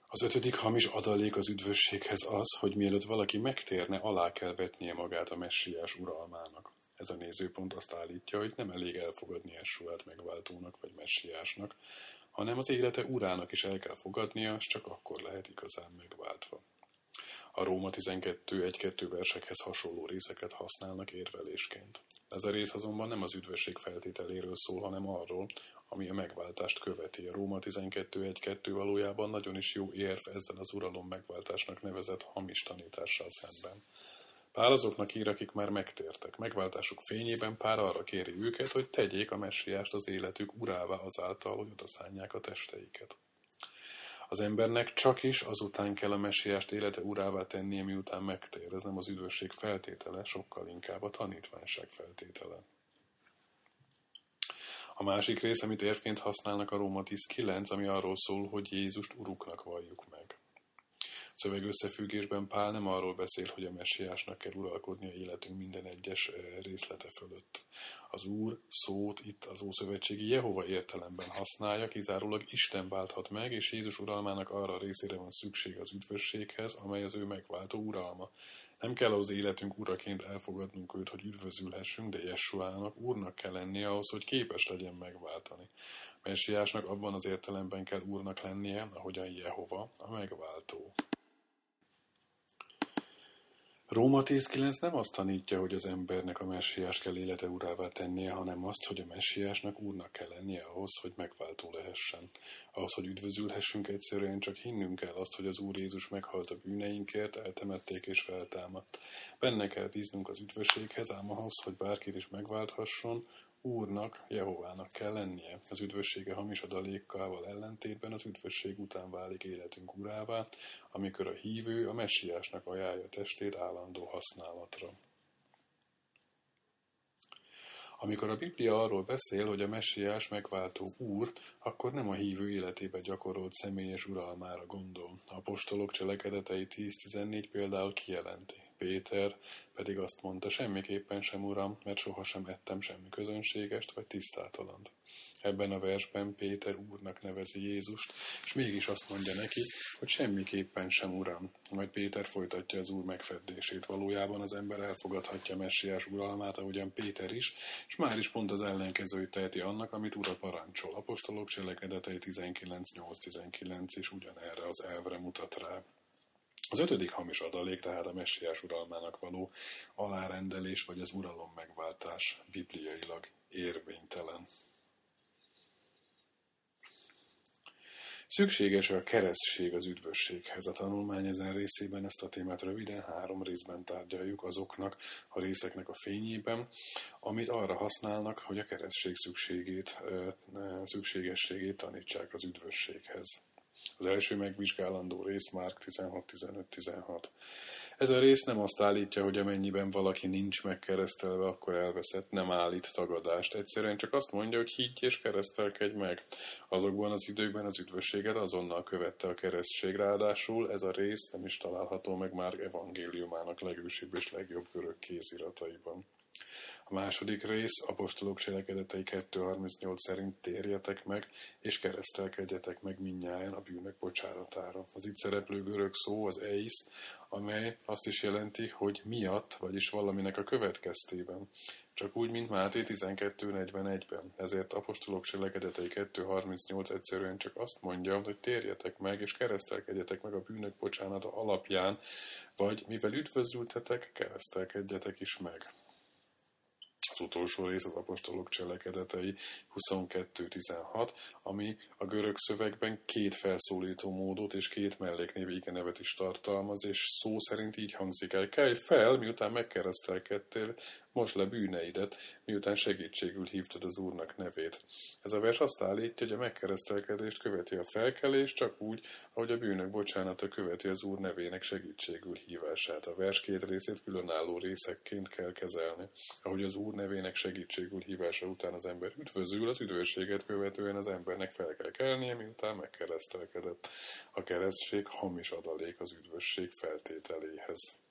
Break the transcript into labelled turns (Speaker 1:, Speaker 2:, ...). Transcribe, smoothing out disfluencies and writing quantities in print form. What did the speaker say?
Speaker 1: Az 5. hamis adalék az üdvösséghez az, hogy mielőtt valaki megtérne, alá kell vetnie magát a messiás uralmának. Ez a nézőpont azt állítja, hogy nem elég elfogadni Jessuát megváltónak vagy messiásnak, hanem az élete urának is el kell fogadnia, és csak akkor lehet igazán megváltva. A Róma 12.1-2 versekhez hasonló részeket használnak érvelésként. Ez a rész azonban nem az üdvösség feltételéről szól, hanem arról, ami a megváltást követi. A Róma 12.1.2 valójában nagyon is jó érv ezzel az uralom megváltásnak nevezett hamis tanítással szemben. Pál azoknak ír, akik már megtértek. Megváltásuk fényében Pál arra kéri őket, hogy tegyék a messiást az életük urává azáltal, hogy odaszánják a testeiket. Az embernek csak is azután kell a messiást élete urává tennie, miután megtér. Ez nem az üdvösség feltétele, sokkal inkább a tanítványság feltétele. A másik rész, amit érvként használnak, a Róma 10.9, ami arról szól, hogy Jézust uruknak valljuk meg. Szöveg összefüggésben Pál nem arról beszél, hogy a messiásnak kell uralkodnia életünk minden egyes részlete fölött. Az Úr szót itt az ószövetségi Jehova értelemben használja, kizárólag Isten válthat meg, és Jézus uralmának arra részére van szükség az üdvösséghez, amely az ő megváltó uralma. Nem kell az életünk uraként elfogadnunk őt, hogy üdvözülhessünk, de Jessuának úrnak kell lennie ahhoz, hogy képes legyen megváltani. Messiásnak abban az értelemben kell úrnak lennie, ahogyan Jehova, a megváltó. Róma 10.9 nem azt tanítja, hogy az embernek a messiás kell élete urává tennie, hanem azt, hogy a messiásnak úrnak kell lennie ahhoz, hogy megváltó lehessen. Ahhoz, hogy üdvözülhessünk, egyszerűen csak hinnünk kell azt, hogy az Úr Jézus meghalt a bűneinkért, eltemették és feltámadt. Benne kell bíznunk az üdvösséghez, ám ahhoz, hogy bárkit is megválthasson, Úrnak, Jehovának kell lennie. Az üdvössége hamis adalékával ellentétben az üdvösség után válik életünk urává, amikor a hívő a messiásnak ajánlja testét állandó használatra. Amikor a Biblia arról beszél, hogy a messiás megváltó úr, akkor nem a hívő életébe gyakorolt személyes uralmára gondol. A apostolok cselekedetei 10.14 például kijelenti. Péter pedig azt mondta, semmiképpen sem, uram, mert sohasem ettem semmi közönségest vagy tisztátalant. Ebben a versben Péter úrnak nevezi Jézust, és mégis azt mondja neki, hogy semmiképpen sem, uram. Majd Péter folytatja az úr megfeddését. Valójában az ember elfogadhatja messiás uralmát, ahogyan Péter is, és már is pont az ellenkezőit teheti annak, amit ura parancsol. Apostolok cselekedetei 19.8-19 is ugyanerre az elvre mutat rá. Az 5. hamis adalék, tehát a messiás uralmának való alárendelés vagy az uralom megváltás bibliailag érvénytelen. Szükséges a keresztség az üdvösséghez. A tanulmány ezen részében ezt a témát röviden 3 részben tárgyaljuk azoknak a részeknek a fényében, amit arra használnak, hogy a keresztség szükségességét tanítsák az üdvösséghez. Az első megvizsgálandó rész Márk 16.15-16. Ez a rész nem azt állítja, hogy amennyiben valaki nincs megkeresztelve, akkor elveszett, nem állít tagadást. Egyszerűen csak azt mondja, hogy higgy és keresztelkedj meg. Azokban az időkben az üdvösséget azonnal követte a keresztség, ráadásul ez a rész nem is található meg Márk evangéliumának legősibb és legjobb görög kézirataiban. A második rész apostolok cselekedetei 2.38 szerint térjetek meg, és keresztelkedjetek meg mindnyájan a bűnök bocsánatára. Az itt szereplő görög szó az eis, amely azt is jelenti, hogy miatt, vagyis valaminek a következtében. Csak úgy, mint Máté 12.41-ben. Ezért apostolok cselekedetei 2.38 egyszerűen csak azt mondja, hogy térjetek meg, és keresztelkedjetek meg a bűnök bocsánata alapján, vagy mivel üdvözültetek, keresztelkedjetek is meg. Az utolsó rész az apostolok cselekedetei 22.16, ami a görög szövegben 2 felszólító módot és 2 melléknév igenevet is tartalmaz, és szó szerint így hangzik el: kelj fel, miután megkeresztelkedtél, mosd le bűneidet, miután segítségül hívtad az Úrnak nevét. Ez a vers azt állítja, hogy a megkeresztelkedést követi a felkelés, csak úgy, ahogy a bűnök bocsánata követi az Úr nevének segítségül hívását. A vers 2 részét különálló részekként kell kezelni. Ahogy az Úr nevének segítségül hívása után az ember üdvözül, az üdvösséget követően az embernek fel kell kelnie, miután megkeresztelkedett. A keresztség hamis adalék az üdvösség feltételéhez.